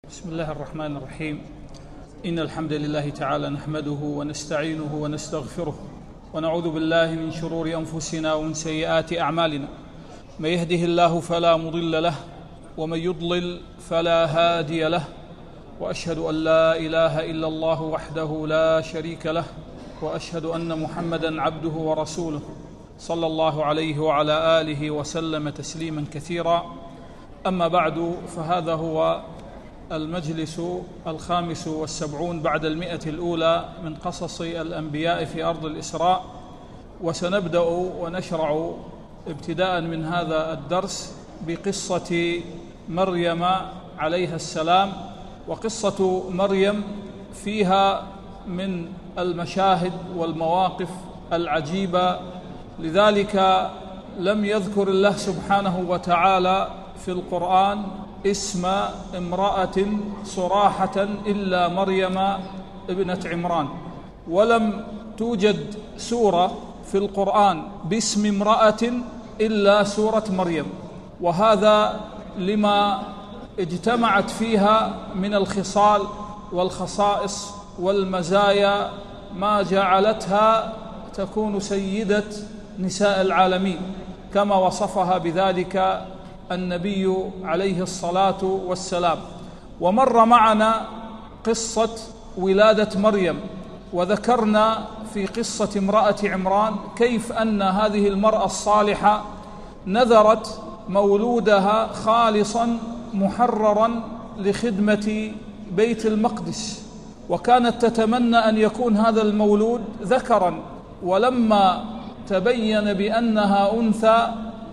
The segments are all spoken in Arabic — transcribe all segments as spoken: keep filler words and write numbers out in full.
بسم الله الرحمن الرحيم. إن الحمد لله تعالى نحمده ونستعينه ونستغفره ونعوذ بالله من شرور أنفسنا ومن سيئات أعمالنا. من يهده الله فلا مضل له ومن يضلل فلا هادي له، وأشهد أن لا إله إلا الله وحده لا شريك له، وأشهد أن محمدًا عبده ورسوله صلى الله عليه وعلى آله وسلم تسليمًا كثيرا. أما بعد، فهذا هو المجلس الخامس والسبعون بعد المئة الأولى من قصص الأنبياء في أرض الإسراء، وسنبدأ ونشرع ابتداء من هذا الدرس بقصة مريم عليها السلام. وقصة مريم فيها من المشاهد والمواقف العجيبة، لذلك لم يذكر الله سبحانه وتعالى في القرآن اسم امرأة صراحة إلا مريم ابنة عمران، ولم توجد سورة في القرآن باسم امرأة إلا سورة مريم، وهذا لما اجتمعت فيها من الخصال والخصائص والمزايا ما جعلتها تكون سيدة نساء العالمين، كما وصفها بذلك النبي عليه الصلاة والسلام. ومر معنا قصة ولادة مريم، وذكرنا في قصة امرأة عمران كيف أن هذه المرأة الصالحة نذرت مولودها خالصا محررا لخدمة بيت المقدس، وكانت تتمنى أن يكون هذا المولود ذكرا، ولما تبين بأنها أنثى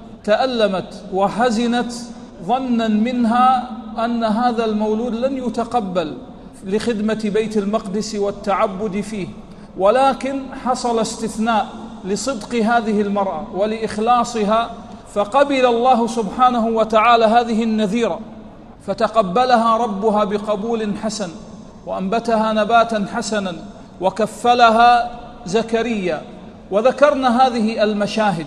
تألمت وحزنت ظنا منها أن هذا المولود لن يتقبل لخدمة بيت المقدس والتعبد فيه، ولكن حصل استثناء لصدق هذه المرأة ولإخلاصها، فقبل الله سبحانه وتعالى هذه النذيرة، فتقبلها ربها بقبول حسن، وأنبتها نباتا حسنا، وكفلها زكريا. وذكرنا هذه المشاهد،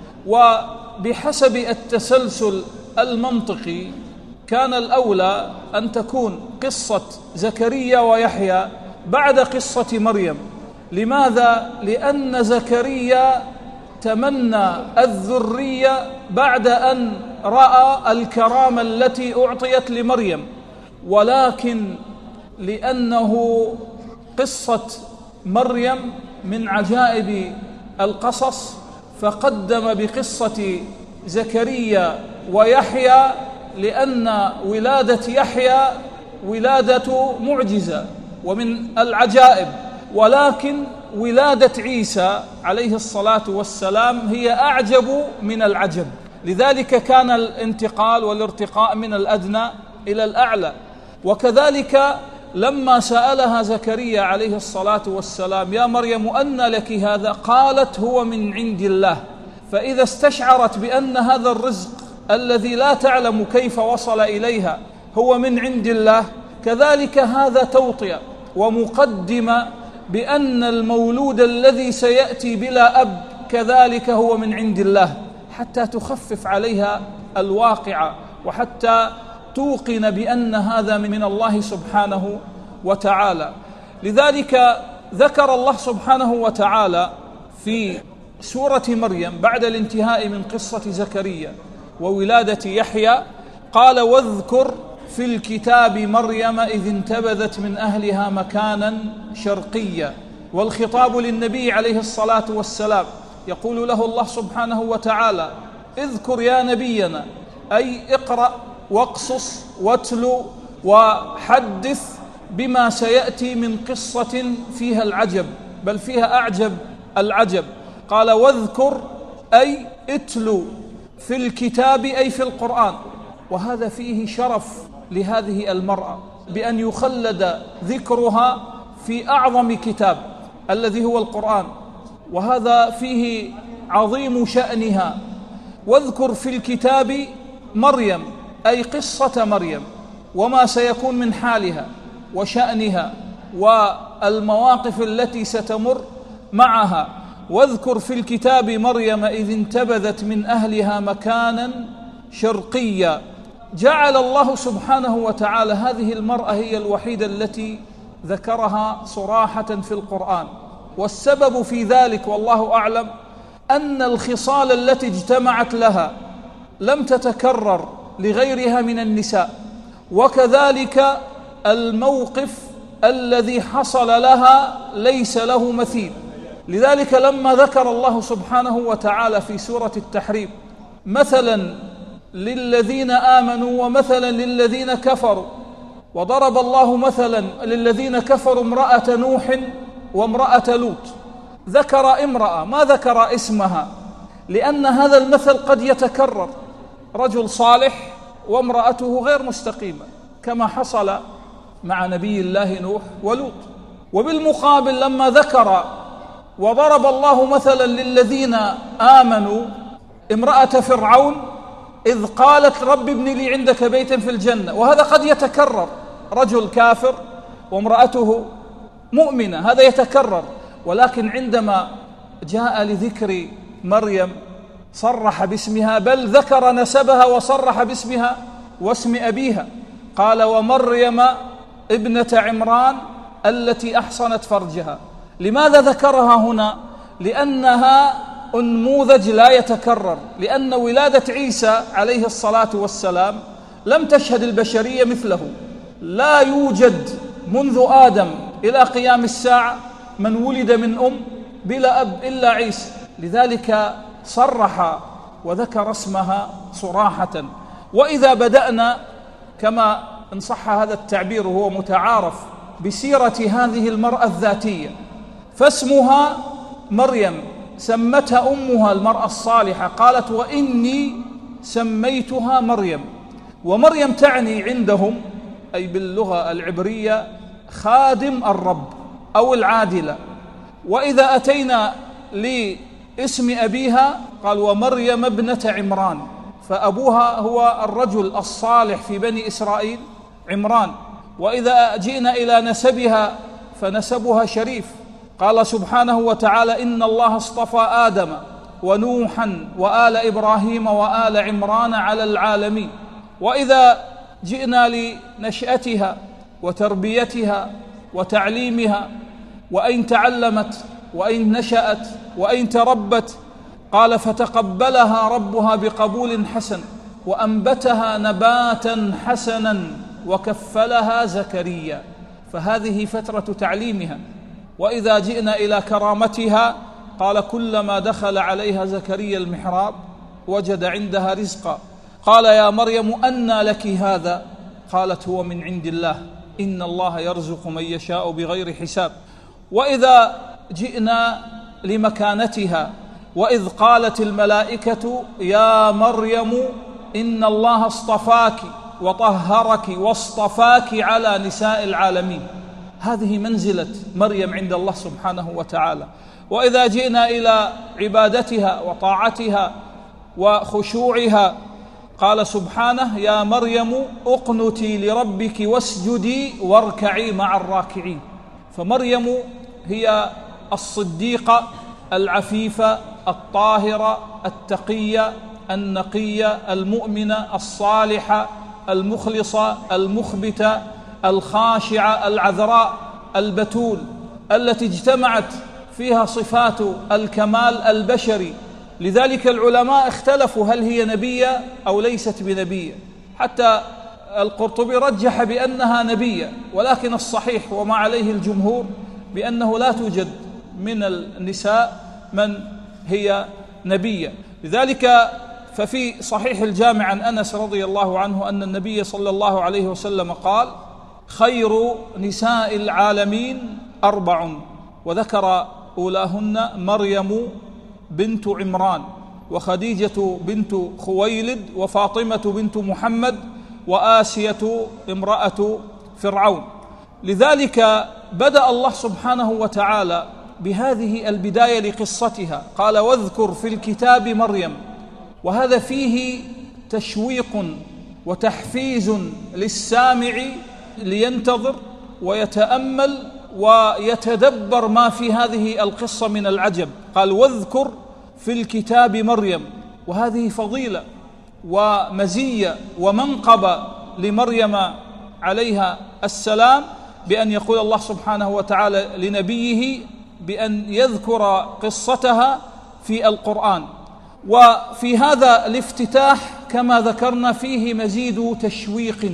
وبحسب التسلسل المنطقي كان الأولى أن تكون قصة زكريا ويحيى بعد قصة مريم. لماذا؟ لأن زكريا تمنى الذرية بعد أن رأى الكرامة التي أعطيت لمريم، ولكن لأنه قصة مريم من عجائب القصص فقدم بقصة زكريا ويحيى، لأن ولادة يحيى ولادة معجزة ومن العجائب، ولكن ولادة عيسى عليه الصلاة والسلام هي أعجب من العجب، لذلك كان الانتقال والارتقاء من الأدنى إلى الأعلى. وكذلك لما سألها زكريا عليه الصلاة والسلام: يا مريم أنى لك هذا؟ قالت: هو من عند الله. فإذا استشعرت بأن هذا الرزق الذي لا تعلم كيف وصل إليها هو من عند الله، كذلك هذا توطئة ومقدمة بأن المولود الذي سيأتي بلا أب كذلك هو من عند الله، حتى تخفف عليها الواقعة، وحتى توقن بأن هذا من الله سبحانه وتعالى. لذلك ذكر الله سبحانه وتعالى في سورة مريم بعد الانتهاء من قصة زكريا وولادة يحيى قال: واذكر في الكتاب مريم إذ انتبذت من أهلها مكانا شرقيا. والخطاب للنبي عليه الصلاة والسلام، يقول له الله سبحانه وتعالى: اذكر يا نبينا، أي اقرأ واقصص واتلو وحدث بما سيأتي من قصة فيها العجب، بل فيها أعجب العجب. قال: واذكر أي اتلو في الكتاب أي في القرآن. وهذا فيه شرف لهذه المرأة بأن يخلد ذكرها في أعظم كتاب الذي هو القرآن، وهذا فيه عظيم شأنها. واذكر في الكتاب مريم أي قصة مريم وما سيكون من حالها وشأنها والمواقف التي ستمر معها. واذكر في الكتاب مريم إذ انتبذت من أهلها مكانا شرقيا. جعل الله سبحانه وتعالى هذه المرأة هي الوحيدة التي ذكرها صراحة في القرآن، والسبب في ذلك والله أعلم أن الخصال التي اجتمعت لها لم تتكرر لغيرها من النساء، وكذلك الموقف الذي حصل لها ليس له مثيل. لذلك لما ذكر الله سبحانه وتعالى في سورة التحريم مثلا للذين آمنوا ومثلا للذين كفروا، وضرب الله مثلا للذين كفروا امرأة نوح وامرأة لوط، ذكر امرأة ما ذكر اسمها، لأن هذا المثل قد يتكرر، رجل صالح وامرأته غير مستقيمة كما حصل مع نبي الله نوح ولوط. وبالمقابل لما ذكر وضرب الله مثلا للذين آمنوا امرأة فرعون إذ قالت رب ابن لي عندك بيتا في الجنة، وهذا قد يتكرر، رجل كافر وامرأته مؤمنة، هذا يتكرر. ولكن عندما جاء لذكر مريم صرح باسمها، بل ذكر نسبها وصرح باسمها واسم أبيها، قال ومريم ابنة عمران التي أحصنت فرجها. لماذا ذكرها هنا؟ لأنها أنموذج لا يتكرر، لأن ولادة عيسى عليه الصلاة والسلام لم تشهد البشرية مثله، لا يوجد منذ آدم إلى قيام الساعة من ولد من أم بلا أب إلا عيسى، لذلك صرح وذكر اسمها صراحة. وإذا بدأنا كما إن صح هذا التعبير وهو متعارف بسيرة هذه المرأة الذاتية، فاسمها مريم، سمتها أمها المرأة الصالحة، قالت وإني سميتها مريم. ومريم تعني عندهم أي باللغة العبرية خادم الرب أو العادلة. وإذا أتينا لاسم أبيها قال ومريم ابنة عمران، فأبوها هو الرجل الصالح في بني إسرائيل عمران. وإذا جئنا إلى نسبها فنسبها شريف، قال سبحانه وتعالى إن الله اصطفى آدم ونوحا وآل إبراهيم وآل عمران على العالمين. وإذا جئنا لنشأتها وتربيتها وتعليمها وأين تعلمت وأين نشأت وأين تربت، قال فتقبلها ربها بقبول حسن وأنبتها نباتا حسنا وكفلها زكريا، فهذه فترة تعليمها. وإذا جئنا إلى كرامتها قال كلما دخل عليها زكريا المحراب وجد عندها رزقا، قال يا مريم أنى لك هذا؟ قالت هو من عند الله إن الله يرزق من يشاء بغير حساب. وإذا جئنا لمكانتها وإذ قالت الملائكة يا مريم إن الله اصطفاك وطهرك واصطفاك على نساء العالمين، هذه منزلة مريم عند الله سبحانه وتعالى. وإذا جئنا إلى عبادتها وطاعتها وخشوعها قال سبحانه يا مريم اقنتي لربك واسجدي واركعي مع الراكعين. فمريم هي الصديقة العفيفة الطاهرة التقية النقية المؤمنة الصالحة المخلصة المخبتة الخاشعة العذراء البتول، التي اجتمعت فيها صفات الكمال البشري. لذلك العلماء اختلفوا هل هي نبية أو ليست بنبية، حتى القرطبي رجح بأنها نبية، ولكن الصحيح وما عليه الجمهور بأنه لا توجد من النساء من هي نبية. لذلك ففي صحيح الجامع عن أنس رضي الله عنه أن النبي صلى الله عليه وسلم قال خير نساء العالمين أربع، وذكر أولاهن مريم بنت عمران وخديجة بنت خويلد وفاطمة بنت محمد وآسية امرأة فرعون. لذلك بدأ الله سبحانه وتعالى بهذه البداية لقصتها، قال واذكر في الكتاب مريم، وهذا فيه تشويق وتحفيز للسامع لينتظر ويتأمل ويتدبر ما في هذه القصة من العجب. قال واذكر في الكتاب مريم، وهذه فضيلة ومزية ومنقبة لمريم عليها السلام، بأن يقول الله سبحانه وتعالى لنبيه بأن يذكر قصتها في القرآن. وفي هذا الافتتاح كما ذكرنا فيه مزيد تشويق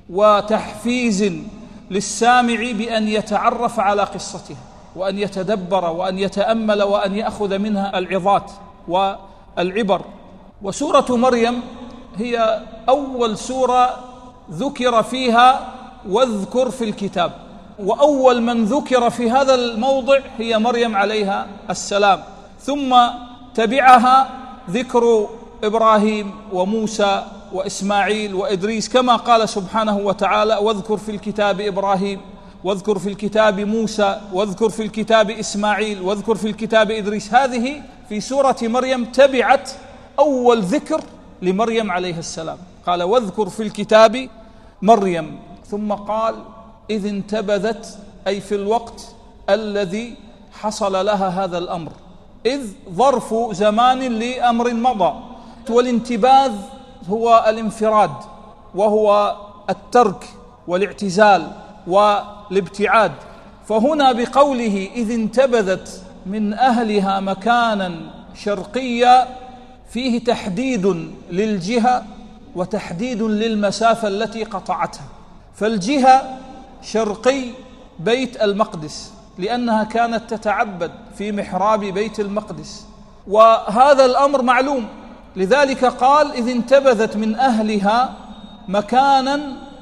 وتحفيز للسامع بأن يتعرف على قصتها وأن يتدبر وأن يتأمل وأن يأخذ منها العظات والعبر. وسورة مريم هي أول سورة ذكر فيها واذكر في الكتاب، وأول من ذكر في هذا الموضع هي مريم عليها السلام، ثم تبعها ذكر إبراهيم وموسى وإسماعيل وإدريس، كما قال سبحانه وتعالى واذكر في الكتاب إبراهيم واذكر في الكتاب موسى واذكر في الكتاب إسماعيل واذكر في الكتاب إدريس. هذه في سورة مريم تبعت أول ذكر لمريم عليه السلام، قال واذكر في الكتاب مريم، ثم قال إذ انتبذت، أي في الوقت الذي حصل لها هذا الأمر، إذ ظرف زمان لأمر مضى، والانتباذ هو الانفراد وهو الترك والاعتزال والابتعاد. فهنا بقوله إذ انتبذت من أهلها مكانا شرقيا فيه تحديد للجهة وتحديد للمسافة التي قطعتها. فالجهة شرقي بيت المقدس لأنها كانت تتعبد في محراب بيت المقدس، وهذا الأمر معلوم، لذلك قال إذ انتبذت من أهلها مكانا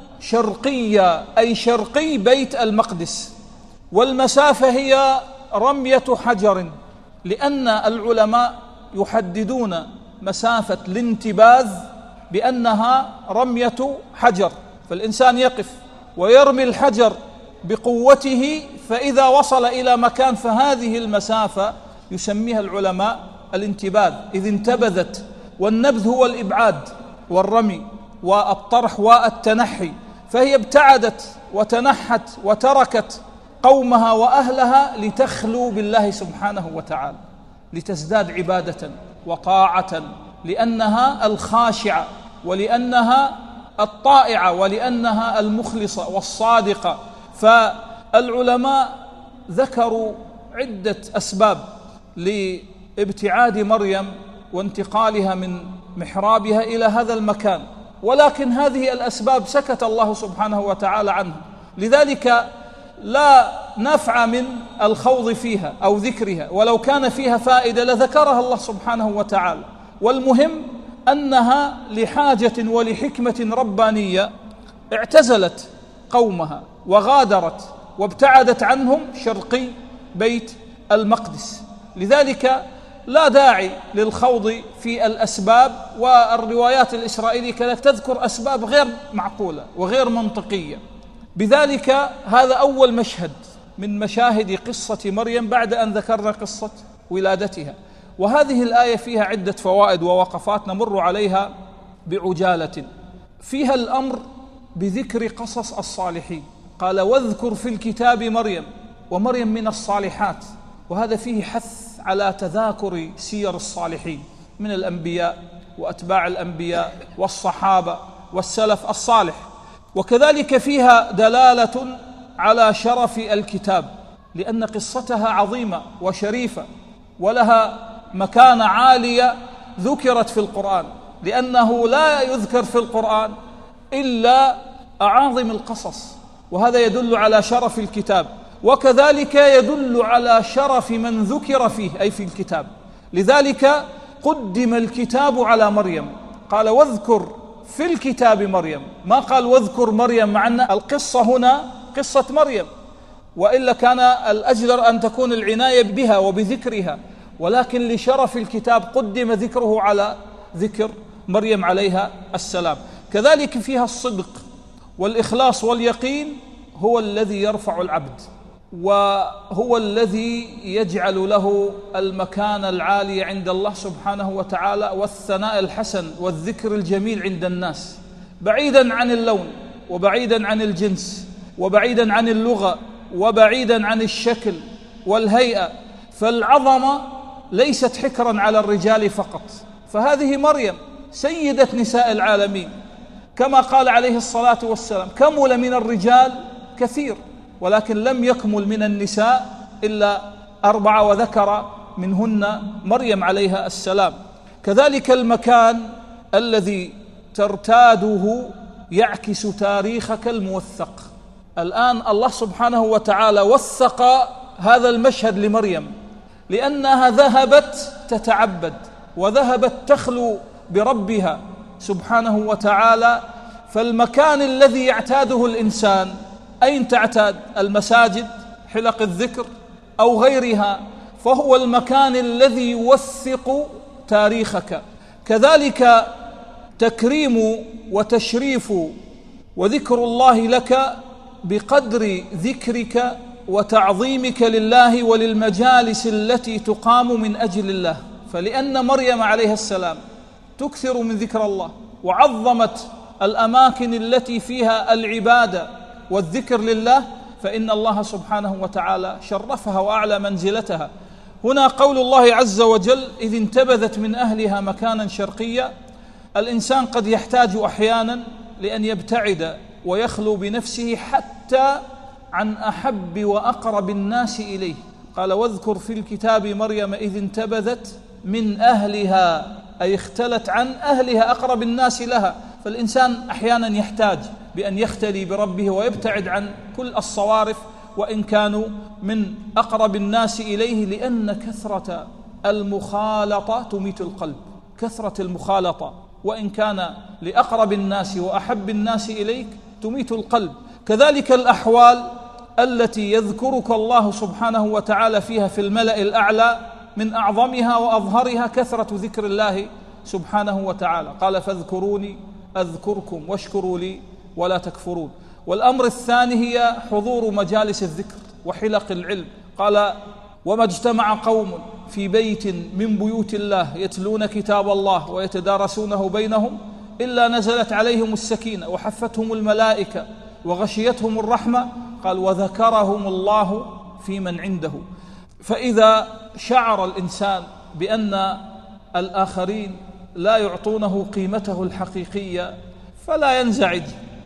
شرقيا، أي شرقي بيت المقدس. والمسافة هي رمية حجر، لأن العلماء يحددون مسافة الانتباذ بأنها رمية حجر، فالإنسان يقف ويرمي الحجر بقوته، فإذا وصل إلى مكان فهذه المسافة يسميها العلماء الانتباذ. إذ انتبذت، والنبذ هو الإبعاد والرمي والطرح والتنحي، فهي ابتعدت وتنحت وتركت قومها وأهلها لتخلو بالله سبحانه وتعالى، لتزداد عبادة وطاعة، لأنها الخاشعة ولأنها الطائعة ولأنها المخلصة والصادقة. فالعلماء ذكروا عدة أسباب لابتعاد مريم وانتقالها من محرابها إلى هذا المكان، ولكن هذه الأسباب سكت الله سبحانه وتعالى عنها، لذلك لا نفع من الخوض فيها أو ذكرها، ولو كان فيها فائدة لذكرها الله سبحانه وتعالى. والمهم أنها لحاجة ولحكمة ربانية اعتزلت قومها وغادرت وابتعدت عنهم شرقي بيت المقدس، لذلك لا داعي للخوض في الأسباب. والروايات الإسرائيلية كانت تذكر أسباب غير معقولة وغير منطقية. بذلك هذا أول مشهد من مشاهد قصة مريم بعد أن ذكرنا قصة ولادتها. وهذه الآية فيها عدة فوائد ووقفات نمر عليها بعجالة. فيها الأمر بذكر قصص الصالحين، قال واذكر في الكتاب مريم، ومريم من الصالحات، وهذا فيه حث على تذاكر سير الصالحين من الأنبياء وأتباع الأنبياء والصحابة والسلف الصالح. وكذلك فيها دلالة على شرف الكتاب، لأن قصتها عظيمة وشريفة ولها مكانة عالية ذكرت في القرآن، لأنه لا يذكر في القرآن إلا أعاظم القصص، وهذا يدل على شرف الكتاب، وكذلك يدل على شرف من ذكر فيه أي في الكتاب. لذلك قدم الكتاب على مريم، قال واذكر في الكتاب مريم، ما قال واذكر مريم، مع أن القصة هنا قصة مريم، وإلا كان الأجدر أن تكون العناية بها وبذكرها، ولكن لشرف الكتاب قدم ذكره على ذكر مريم عليها السلام. كذلك فيها الصدق والإخلاص واليقين، هو الذي يرفع العبد، وهو الذي يجعل له المكان العالي عند الله سبحانه وتعالى والثناء الحسن والذكر الجميل عند الناس، بعيدا عن اللون وبعيدا عن الجنس وبعيدا عن اللغة وبعيدا عن الشكل والهيئة. فالعظمة ليست حكرا على الرجال فقط، فهذه مريم سيدة نساء العالمين، كما قال عليه الصلاة والسلام: كمل من الرجال كثير ولكن لم يكمل من النساء إلا أربعة، وذكر منهن مريم عليها السلام. كذلك المكان الذي ترتاده يعكس تاريخك الموثق. الآن الله سبحانه وتعالى وثق هذا المشهد لمريم لأنها ذهبت تتعبد وذهبت تخلو بربها سبحانه وتعالى. فالمكان الذي يعتاده الإنسان أين تعتاد؟ المساجد، حلق الذكر أو غيرها، فهو المكان الذي يوثق تاريخك. كذلك تكريم وتشريف وذكر الله لك بقدر ذكرك وتعظيمك لله وللمجالس التي تقام من أجل الله. فلأن مريم عليها السلام تكثر من ذكر الله وعظمت الأماكن التي فيها العبادة والذكر لله، فإن الله سبحانه وتعالى شرفها وأعلى منزلتها. هنا قول الله عز وجل: إذ انتبذت من أهلها مكانا شرقيا. الإنسان قد يحتاج أحيانا لأن يبتعد ويخلو بنفسه حتى عن أحب وأقرب الناس إليه. قال: واذكر في الكتاب مريم إذ انتبذت من أهلها، أي اختلت عن أهلها أقرب الناس لها. فالإنسان أحيانا يحتاج بأن يختلي بربه ويبتعد عن كل الصوارف وإن كانوا من أقرب الناس إليه، لأن كثرة المخالطة تميت القلب. كثرة المخالطة وإن كان لأقرب الناس وأحب الناس إليك تميت القلب. كذلك الأحوال التي يذكرك الله سبحانه وتعالى فيها في الملأ الأعلى، من أعظمها وأظهرها كثرة ذكر الله سبحانه وتعالى. قال: فاذكروني أذكركم واشكروا لي ولا تكفرون. والأمر الثاني هي حضور مجالس الذكر وحلق العلم. قال: وما اجتمع قوم في بيت من بيوت الله يتلون كتاب الله ويتدارسونه بينهم إلا نزلت عليهم السكينة وحفتهم الملائكة وغشيتهم الرحمة. قال: وذكرهم الله في من عنده. فإذا شعر الإنسان بأن الآخرين لا يعطونه قيمته الحقيقية فلا ينزعج،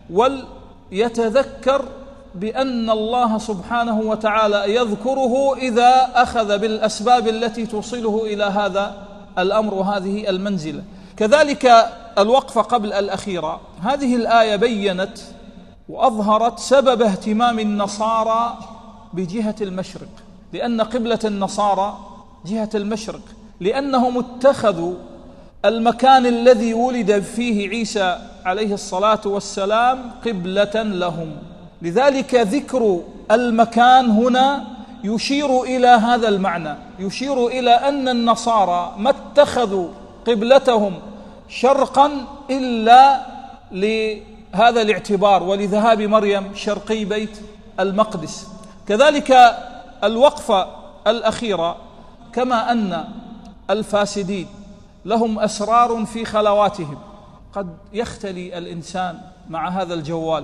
وليتذكر بأن الله سبحانه وتعالى يذكره إذا أخذ بالأسباب التي توصله إلى هذا الأمر وهذه المنزلة. كذلك الوقفة قبل الأخيرة، هذه الآية بيّنت وأظهرت سبب اهتمام النصارى بجهة المشرق، لأن قبلة النصارى جهة المشرق، لأنهم اتخذوا المكان الذي ولد فيه عيسى عليه الصلاة والسلام قبلة لهم. لذلك ذكر المكان هنا يشير إلى هذا المعنى، يشير إلى أن النصارى ما اتخذوا قبلتهم شرقا إلا لهذا الاعتبار ولذهاب مريم شرقي بيت المقدس. كذلك الوقفة الأخيرة، كما أن الفاسدين لهم أسرار في خلواتهم، قد يختلي الإنسان مع هذا الجوال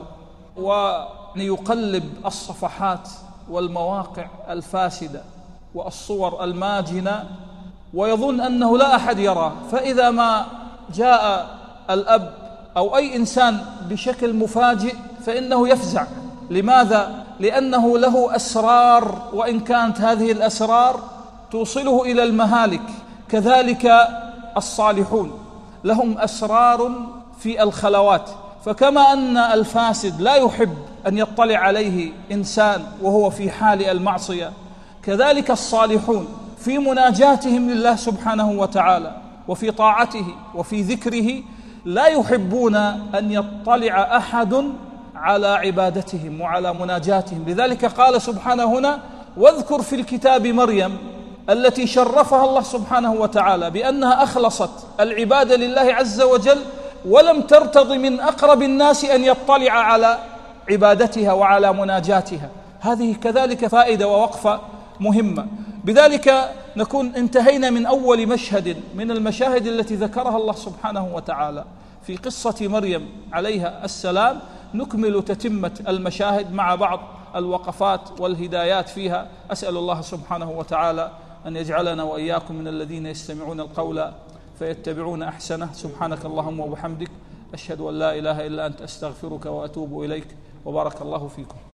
ويقلب الصفحات والمواقع الفاسدة والصور الماجنة ويظن أنه لا أحد يراه، فإذا ما جاء الأب أو أي إنسان بشكل مفاجئ فإنه يفزع. لماذا؟ لأنه له أسرار، وإن كانت هذه الأسرار توصله إلى المهالك. كذلك الصالحون لهم أسرار في الخلوات، فكما أن الفاسد لا يحب أن يطلع عليه إنسان وهو في حال المعصية، كذلك الصالحون في مناجاتهم لله سبحانه وتعالى وفي طاعته وفي ذكره لا يحبون أن يطلع أحد على عبادتهم وعلى مناجاتهم. لذلك قال سبحانه هنا: واذكر في الكتاب مريم التي شرفها الله سبحانه وتعالى بأنها أخلصت العبادة لله عز وجل ولم ترتض من أقرب الناس أن يطلع على عبادتها وعلى مناجاتها. هذه كذلك فائدة ووقفة مهمة. بذلك نكون انتهينا من أول مشهد من المشاهد التي ذكرها الله سبحانه وتعالى في قصة مريم عليها السلام. نكمل تتمة المشاهد مع بعض الوقفات والهدايات فيها. أسأل الله سبحانه وتعالى أن يجعلنا وإياكم من الذين يستمعون القول فيتبعون أحسنه. سبحانك اللهم وبحمدك، أشهد أن لا إله إلا أنت، أستغفرك وأتوب إليك، وبارك الله فيكم.